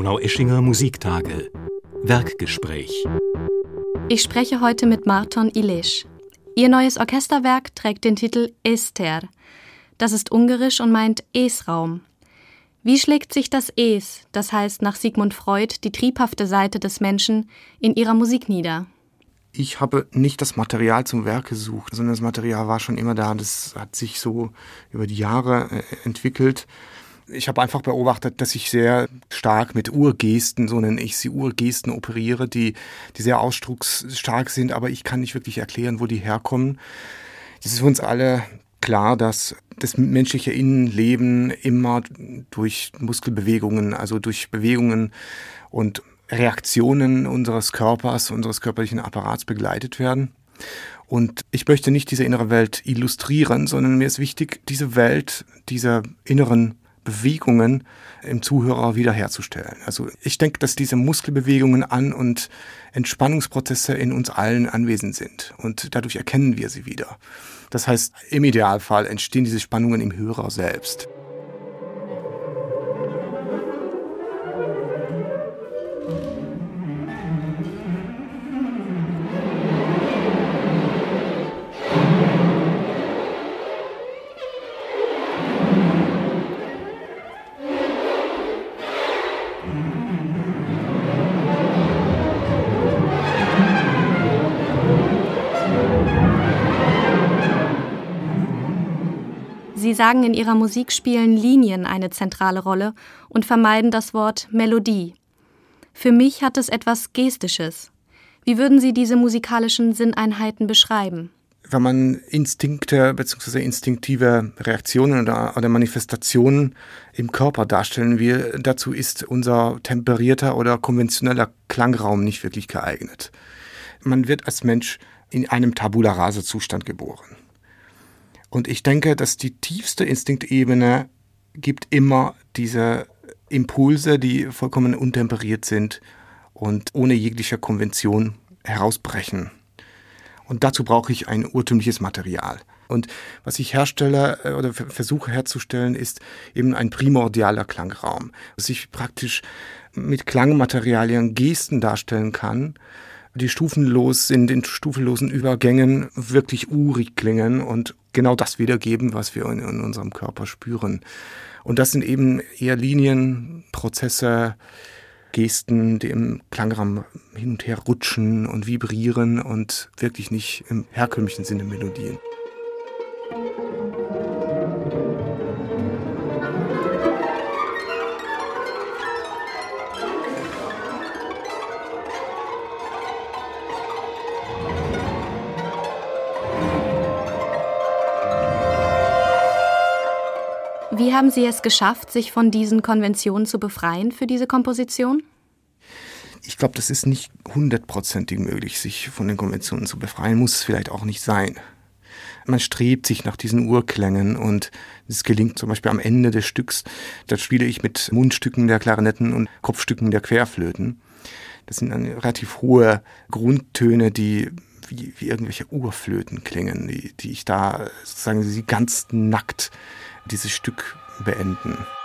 Donaueschinger Musiktage. Werkgespräch. Ich spreche heute mit Márton Illés. Ihr neues Orchesterwerk trägt den Titel Eszter. Das ist ungarisch und meint Es-Raum. Wie schlägt sich das Es, das heißt nach Sigmund Freud die triebhafte Seite des Menschen, in ihrer Musik nieder? Ich habe nicht das Material zum Werk gesucht, sondern das Material war schon immer da. Das hat sich so über die Jahre entwickelt. Ich habe einfach beobachtet, dass ich sehr stark mit Urgesten, so nenne ich sie, Urgesten operiere, die sehr ausdrucksstark sind, aber ich kann nicht wirklich erklären, wo die herkommen. Es ist für uns alle klar, dass das menschliche Innenleben immer durch Muskelbewegungen, also durch Bewegungen und Reaktionen unseres Körpers, unseres körperlichen Apparats begleitet werden. Und ich möchte nicht diese innere Welt illustrieren, sondern mir ist wichtig, diese Welt, diese inneren Bewegungen im Zuhörer wiederherzustellen. Also ich denke, dass diese Muskelbewegungen und Entspannungsprozesse in uns allen anwesend sind und dadurch erkennen wir sie wieder. Das heißt, im Idealfall entstehen diese Spannungen im Hörer selbst. Sie sagen, in Ihrer Musik spielen Linien eine zentrale Rolle und vermeiden das Wort Melodie. Für mich hat es etwas Gestisches. Wie würden Sie diese musikalischen Sinneinheiten beschreiben? Wenn man Instinkte bzw. instinktive Reaktionen oder Manifestationen im Körper darstellen will, dazu ist unser temperierter oder konventioneller Klangraum nicht wirklich geeignet. Man wird als Mensch in einem Tabula-Rasa-Zustand geboren. Und ich denke, dass die tiefste Instinktebene gibt immer diese Impulse, die vollkommen untemperiert sind und ohne jegliche Konvention herausbrechen. Und dazu brauche ich ein urtümliches Material. Und was ich herstelle oder versuche herzustellen, ist eben ein primordialer Klangraum, dass ich praktisch mit Klangmaterialien Gesten darstellen kann, die stufenlos sind, in stufenlosen Übergängen wirklich urig klingen und genau das wiedergeben, was wir in unserem Körper spüren. Und das sind eben eher Linien, Prozesse, Gesten, die im Klangraum hin und her rutschen und vibrieren und wirklich nicht im herkömmlichen Sinne Melodien. Wie haben Sie es geschafft, sich von diesen Konventionen zu befreien für diese Komposition? Ich glaube, das ist nicht 100% möglich, sich von den Konventionen zu befreien. Muss es vielleicht auch nicht sein. Man strebt sich nach diesen Urklängen und es gelingt zum Beispiel am Ende des Stücks. Da spiele ich mit Mundstücken der Klarinetten und Kopfstücken der Querflöten. Das sind dann relativ hohe Grundtöne, die wie irgendwelche Urflöten klingen, die ich da sozusagen ganz nackt dieses Stück beenden.